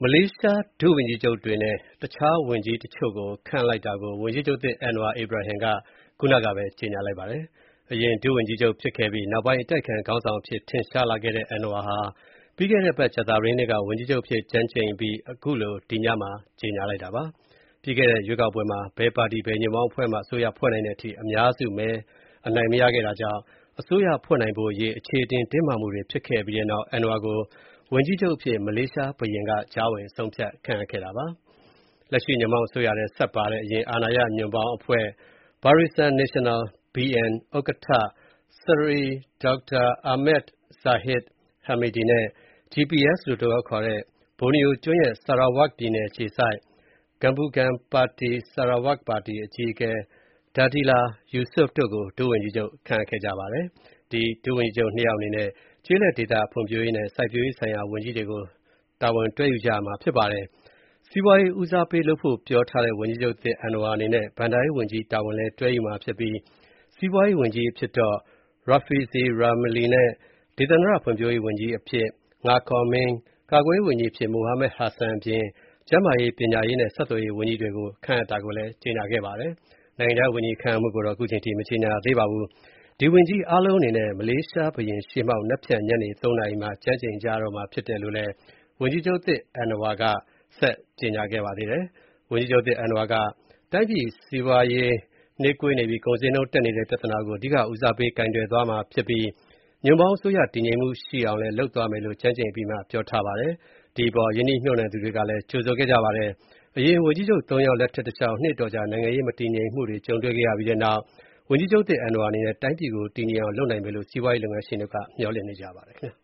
မလေးရှားဒုဝန်ကြီးချုပ်တွေနဲ့တခြားဝန်ကြီးတချို့ကိုခန့်လိုက်တာကိုဝန်ကြီးချုပ်သစ် Anwar Ibrahim ကခုနကပဲကြေညာလိုက်ပါတယ်။ အရင်ဒုဝန်ကြီးချုပ်ဖြစ်ခဲ့ပြီးနောက်ပိုင်းအတိုက်အခံခေါင်းဆောင်အဖြစ်ထင်ရှားလာခဲ့တဲ့ Anwar ဟာပြီးခဲ့တဲ့အပတ်ကြာသပတေးနေ့ကဝန်ကြီးချုပ်အဖြစ်ကျမ်းကျိန်အပြီးအခုလိုဒီညမှာကြေညာလိုက်တာပါ။ ပြီးခဲ့တဲ့ရွေးကောက်ပွဲမှာဘယ်ပါတီဘယ်ညွန့်ပေါင်းအဖွဲ့မှအစိုးရဖွဲ့နိုင်တဲ့အထိအများစုမဲအနိုင်မရခဲ့တာကြောင့်အစိုးရဖွဲ့နိုင်ဖို့အရေးအခြေအတင်တင်းမာမှုတွေဖြစ်ခဲ့ပြီးတဲ့နောက် Anwar ကိုဝန်ကြီးချုပ်အဖြစ်မလေးရှားဘုရင်ကကြားဝင်ဆုံးဖြတ်ခန့်အပ်ခဲ့တာပါ။ လက်ရှိညွန့်ပေါင်းအစိုးရထဲဆက်ပါတဲ့အရင်အာဏာရညွန့်ပေါင်းအဖွဲ့ Barisan Nasional (BN) ဥက္ကဋ္ဌ Sri Dr. Ahmad Zahid Hamidi နဲ့ GPS လို့အတိုကောက်ခေါ်တဲ့ ဘော်နီယိုကျွန်းရဲ့ Sarawak ပြည်နယ်အခြေစိုက် Gabungan Party Sarawak ပါတီအကြီးအကဲ Dahdillah Yusof တို့ကို ဒုဝန်ကြီးချုပ်ခန့်အပ်ခဲ့ကြပါတယ်။ ဒီဒုဝန်ကြီးချုပ် ၂ ယောက်အနေနဲ့ကျေးလက်ဒေသဖွံ့ဖြိုးရေးနဲ့စိုက်ပျိုးရေးဆိုင်ရာဝန်ကြီးတွေကိုတာဝန်တွဲယူကြရမှာဖြစ်ပါတယ်။ စီးပွားရေးဦးစားပေးလုပ်ဖို့ပြောထားတဲ့ဝန်ကြီးချုပ်သစ် Anwar အနေနဲ့ဘဏ္ဍာရေးဝန်ကြီးတာဝန်လည်းတွဲယူမှာဖြစ်ပြီးစီးပွားရေးဝန်ကြီးအဖြစ်တော့ Rafizi Ramli နဲ့ ဒေသန္တရဖွံ့ဖြိုးရေးဝန်ကြီးအဖြစ် Ngah Kon Meng ၊ ကာကွယ်ရေးဝန်ကြီးအဖြစ် Mohammed Hasan အပြင်ကျန်းမာရေး၊ ပညာရေးနဲ့ဆက်သွယ်ရေးဝန်ကြီးတွေကိုခန့်အပ်တာကိုလည်းကြေညာခဲ့ပါတယ်။ နိုင်ငံခြားရေးဝန်ကြီးခန့်အပ်မှုကိုတော့ခုချိန်ထိမကြေညာသေးပါဘူး။ ဒီဝန်ကြီးအားလုံးအနေနဲ့မလေးရှားဘုရင်ရှေ့မှောက် နက်ဖြန်ညနေ 3 နာရီမှာကျမ်းကျိန်ကြရတော့မှာဖြစ်တယ်လို့လည်းဝန်ကြီးချုပ်သစ် Anwar ကဆက်ကြေညာခဲ့ပါသေးတယ်။ ဝန်ကြီးချုပ်သစ် Anwar ကတိုင်းပြည်စီးပွားရေးနှေးကွေးနေပြီးကုန်ဈေးနှုန်းတက်နေတဲ့ပြဿနာကိုအဓိကဦးစားပေးကိုင်တွယ်သွားမှာဖြစ်ပြီးညွန့်ပေါင်းအစိုးရတည်ငြိမ်မှုရှိအောင်လည်းလုပ်သွားမယ်လို့ကျမ်းကျိန်အပြီးမှာပြောထားပါတယ်။ ဒီအပေါ်ရင်းနှီးမြှုပ်နှံသူတွေကလည်းကြိုဆိုခဲ့ကြပါတယ်။ အရင်ဝန်ကြီးချုပ် ၃ ယောက်လက်ထက်တလျှောက်နှစ်အတော်ကြာနိုင်ငံရေးမတည်ငြိမ်မှုတွေကြုံတွေ့ခဲ့ရပြီးတဲ့နောက်ဝန်ကြီးချုပ်သစ် Anwar အနေနဲ့တိုင်းပြည်ကိုတည်ငြိမ်အောင်လုပ်နိုင်မယ်လို့စီးပွားရေးလုပ်ငန်းရှင်တွေကမျှော်လင့်နေကြပါတယ်ခင်ဗျာ